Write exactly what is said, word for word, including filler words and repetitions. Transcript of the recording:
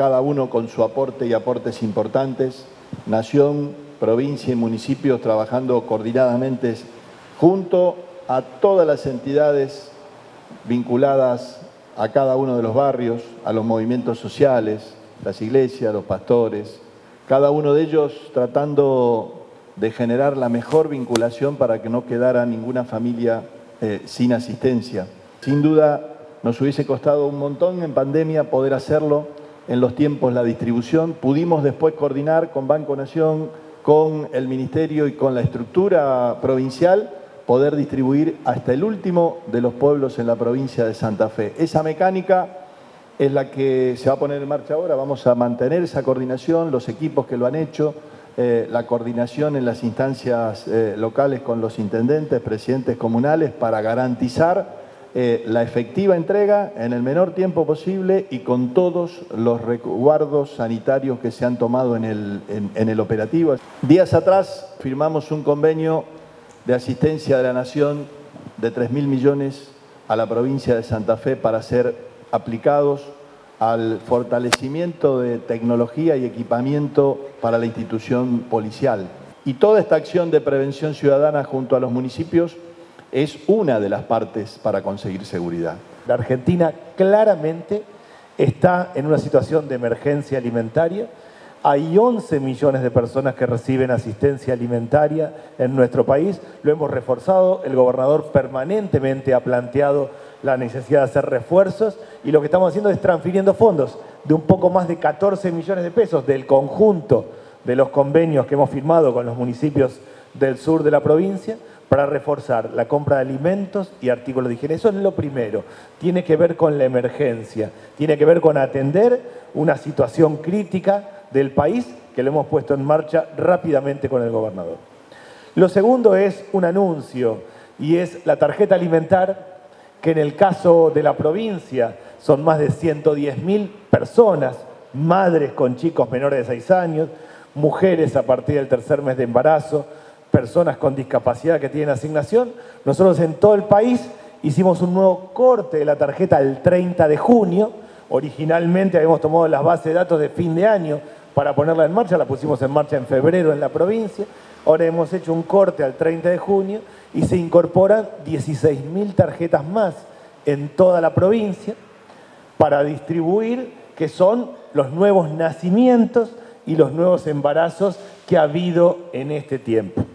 cada uno con su aporte y aportes importantes, nación, provincia y municipios trabajando coordinadamente junto a todas las entidades vinculadas a cada uno de los barrios, a los movimientos sociales, las iglesias, los pastores, cada uno de ellos tratando de generar la mejor vinculación para que no quedara ninguna familia eh, sin asistencia. Sin duda nos hubiese costado un montón en pandemia poder hacerlo en los tiempos, la distribución. Pudimos después coordinar con Banco Nación, con el Ministerio y con la estructura provincial, poder distribuir hasta el último de los pueblos en la provincia de Santa Fe. Esa mecánica es la que se va a poner en marcha ahora. Vamos a mantener esa coordinación, los equipos que lo han hecho, eh, la coordinación en las instancias eh, locales con los intendentes, presidentes comunales, para garantizar eh, la efectiva entrega en el menor tiempo posible y con todos los resguardos sanitarios que se han tomado en el, en, en el operativo. Días atrás firmamos un convenio de asistencia de la Nación de tres mil millones a la provincia de Santa Fe para ser aplicados al fortalecimiento de tecnología y equipamiento para la institución policial. Y toda esta acción de prevención ciudadana junto a los municipios es una de las partes para conseguir seguridad. La Argentina claramente está en una situación de emergencia alimentaria. Hay once millones de personas que reciben asistencia alimentaria en nuestro país. Lo hemos reforzado, el gobernador permanentemente ha planteado la necesidad de hacer refuerzos y lo que estamos haciendo es transfiriendo fondos de un poco más de catorce millones de pesos del conjunto de los convenios que hemos firmado con los municipios del sur de la provincia para reforzar la compra de alimentos y artículos de higiene. Eso es lo primero. Tiene que ver con la emergencia, tiene que ver con atender una situación crítica del país que lo hemos puesto en marcha rápidamente con el gobernador. Lo segundo es un anuncio y es la tarjeta alimentar, que en el caso de la provincia son más de ciento diez mil personas, madres con chicos menores de seis años, mujeres a partir del tercer mes de embarazo, personas con discapacidad que tienen asignación. Nosotros en todo el país hicimos un nuevo corte de la tarjeta el treinta de junio. Originalmente habíamos tomado las bases de datos de fin de año para ponerla en marcha, la pusimos en marcha en febrero en la provincia. Ahora hemos hecho un corte al treinta de junio y se incorporan dieciséis mil tarjetas más en toda la provincia para distribuir, que son los nuevos nacimientos y los nuevos embarazos que ha habido en este tiempo.